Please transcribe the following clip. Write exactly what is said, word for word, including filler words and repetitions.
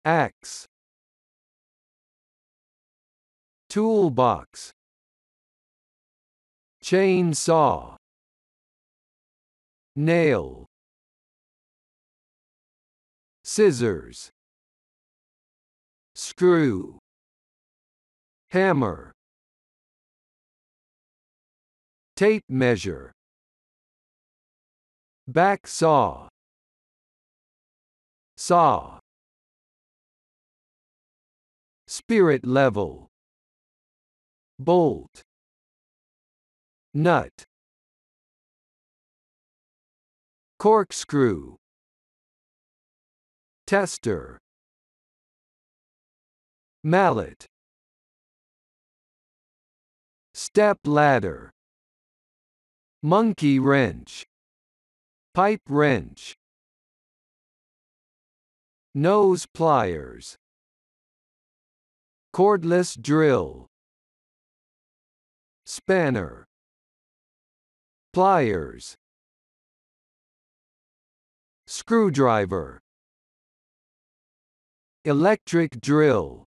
Axe. Toolbox. Chainsaw. Nail. Scissors. Screw. Hammer. Tape measure. Back saw. Saw. Spirit level. Bolt. Nut. Corkscrew. Tester. Mallet. Step ladder. Monkey wrench. Pipe wrench. Nose pliers. Cordless drill. Spanner. Pliers. Screwdriver. Electric drill.